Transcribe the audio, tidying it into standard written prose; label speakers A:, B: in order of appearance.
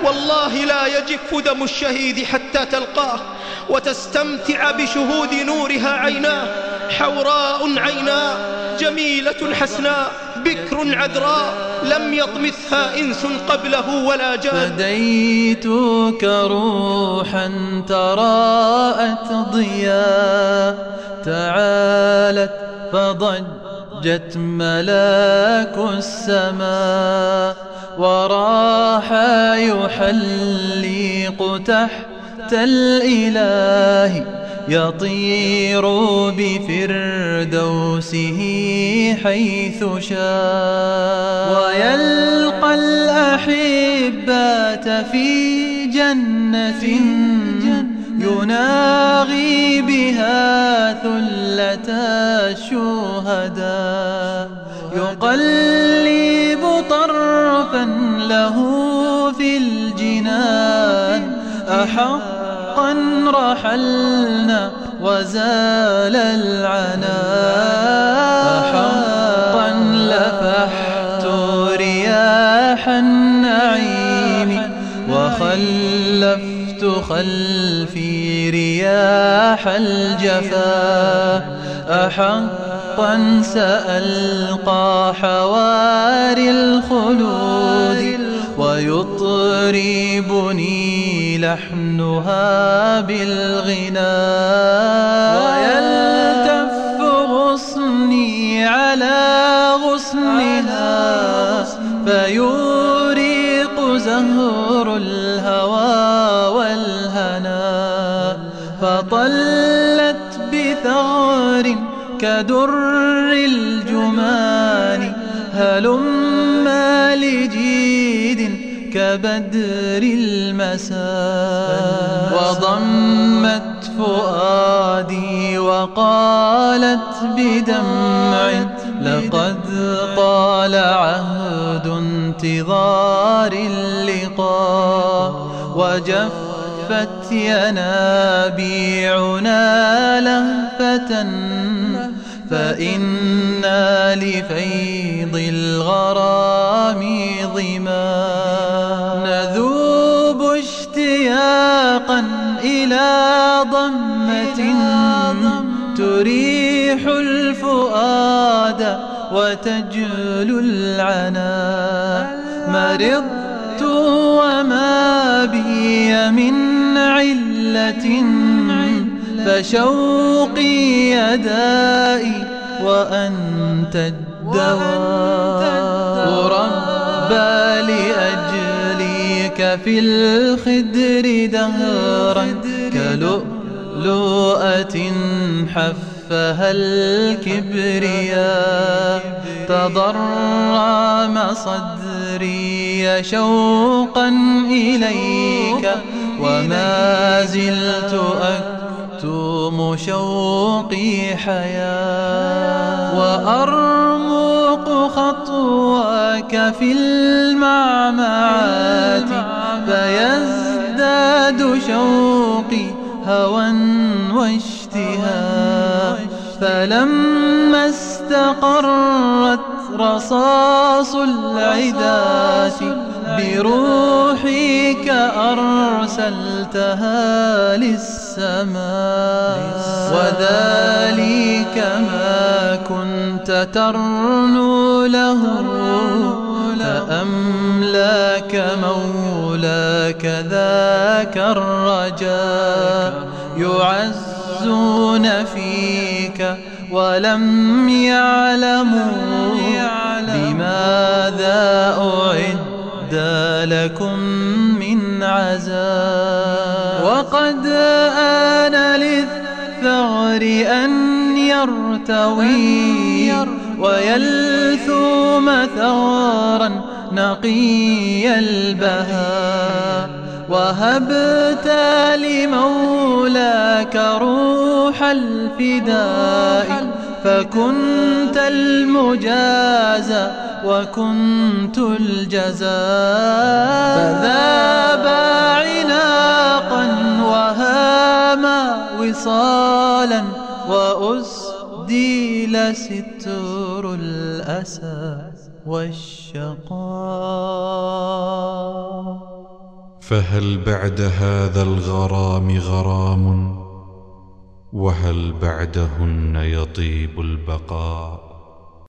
A: والله لا يجف دم الشهيد حتى تلقاه وتستمتع بشهود نورها عيناه. حوراء عيناء جميلة حسناء بكر عذراء لم يطمثها إنس قبله ولا جان.
B: فديتك روحا تراءت ضياء تعالت فضجت ملاك السماء وراح يحلق تحت الإله يطير بفردوسه حيث شاء ويلقى الأحبة في جنة يناغي بها ثلة الشهداء يقلب طرفا له في الجنان أحقا رحلنا وزال العناء أحقا لفحت رياح النعيم وخلفت خلفي رياح الجفا أحقا سألقى حواري الخلود ويطربني لحنها بالغناء ويلتف غصني على غصنها فيوريق زهر الهوى والهنا فطلت بثغر كدر الجمان هلما لجيد كبدر المساء وضمت فؤادي وقالت بدمع لقد طال عهد انتظار اللقاء وجفت ينابيعنا لهفة فإنا لفيض الغرام ظما نذوب اشتياقا إلى ضمة تريح الفؤاد وتجلو العنا مرضت وما بي من علة فشوقي يدائي وأنت الدواء ربى لأجليك في الخدر دهرا كلؤلؤة حفها الكبرياء تضرم صدري شوقا إليك وما زلت أكتم شوقي حياة وأرمق خطواك في المعمعات فيزداد شوقي هوى واشتهاء فلما استقرت رصاص العداة بروحك أرسلتها للسماء وذلك ما كنت ترنو له فأملاك مولاك ذاك الرجاء يعزون فيك ولم يعلموا بماذا أعد لكم من عذاب وقد آن للثغر أن يرتوي ويلثوم ثغرا نقي البهاء وهبت لمولاك روح الفداء فكنت المجازى وكنت الجزاء فذاب عناقا وهاما وصالا وأسديل ستر الأسى والشقاء
C: فهل بعد هذا الغرام غرام؟ وهل بعدهن يطيب البقاء؟